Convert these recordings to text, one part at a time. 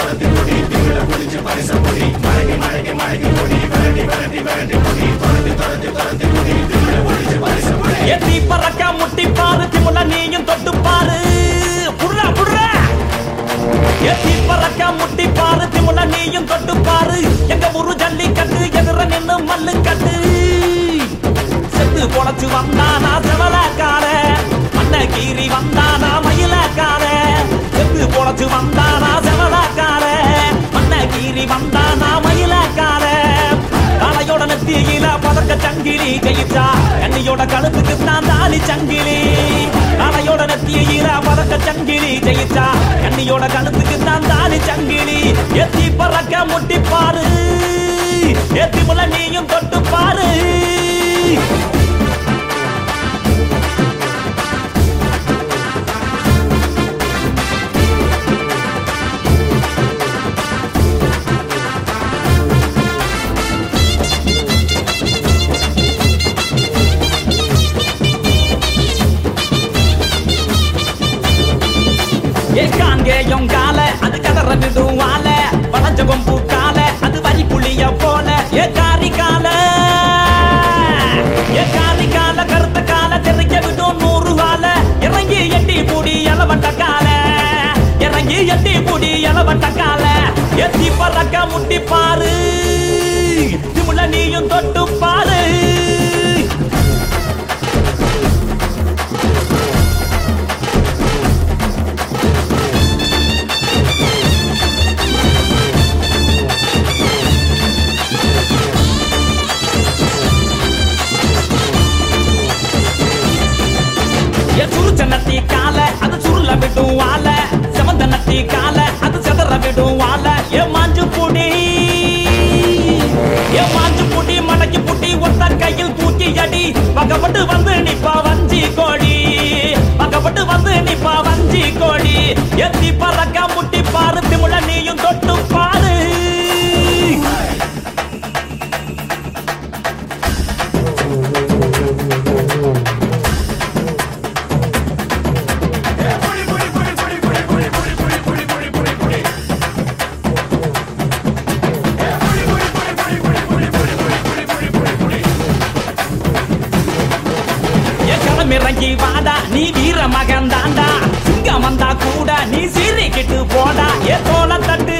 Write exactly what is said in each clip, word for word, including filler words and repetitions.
எத்தி பறக்க முட்டி பாரு திமுல நீயும் தொட்டு பாரு புர்ரா புர்ரா எத்தி பறக்க முட்டி பாரு திமுல நீயும் தொட்டு பாரு எங்க ஊரு ஜல்லிக்கட்டு எதிர நின்னு மல்லு கட்டு செத்து பொழைச்சு வந்தானா செவலக்கார மண்ண கீறி வந்தானா மயிலக்கார செத்து பொழைச்சு வந்தானா செவலக்கார மண்ண கீறி வந்தானா மயிலக்கார காளையோட நெத்தியில பதக்க சங்கிலி கையிட்டா கண்ணியோட கழுத்துக்கு தான் தாலி சங்கிலி காளையோட நெத்தியில பதக்க சங்கிலி கையிட்டா கண்ணியோட கழுத்துக்கு தான் தாலி சங்கிலி எத்தி பறக்க முட்டி பாரு எத்தி முள்ள நீயும் தொட்டு பாரு காங்கேயம் கால அது கதற விடுவால வளஞ்ச கொம்பு கால அது வரி புளிய போல ஏ காரி கால ஏ காரி கால கருத்த கால தெரிய விடும் நூறு வால இறங்கி எட்டி பூடி எலவட்ட கால இறங்கி எட்டி பூடி எலவட்ட கால எத்தி பறக்க முட்டி பாரு திமுல நீயும் தொட்டு பாரு நட்டி கால அது சுருள விடும் வாழ செவந்த நட்டி கால அது செதற விடும் வாழ ஏ மாஞ்சு புடி ஏ மாஞ்சு புடி மடக்கி புடி ஒத்த கையில் தூக்கி அடி பக்கப்பட்டு வந்து நிப்பா வஞ்சி கோடி பக்கப்பட்டு வந்து நிப்பா வஞ்சி கோடி எத்தி பறக்க முட்டி பாரு திமுல நீயும் தொட்டு பாரு இறங்கி வாடா நீ வீர மகன் தாண்டா சிங்கம் வந்தா கூட நீ சீரிக்கிட்டு போடா ஏ தோல தட்டு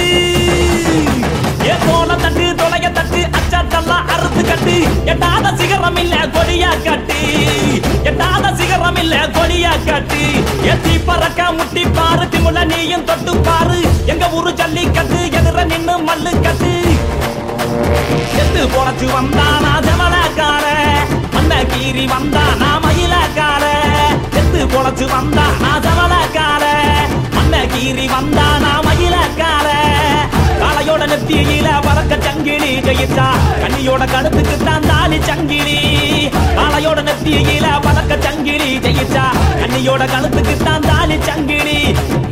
ஏ தோல தட்டு தொலைய தட்டு அச்சத்தெல்லாம் அறுத்து கட்டு எட்டாத சிகரம் இல்ல கொடியா கட்டு எட்டாத சிகரம் இல்ல கொடியா கட்டு எத்தி பறக்க முட்டி பாரு திமுல நீயும் தொட்டு பாரு எங்க ஊரு ஜல்லிக்கட்டு எதிர நின்னு மல்லு கட்டு செத்து பொழைச்சு வந்தானா செவலக்கார மண்ண கீறி வந்தானா மயிலக்கார செத்து பொழைச்சு வந்தானா செவலக்கார மண்ண கீறி வந்தானா மயிலக்கார காளையோட நெத்தியில பறக்க சங்கிலி கையிட்டா கண்ணியோட கழுத்துக்கு தான் தாலி சங்கிலி காளையோட நெத்தியில பறக்க சங்கிலி கையிட்டா கண்ணியோட கழுத்துக்கு தான் தாலி சங்கிலி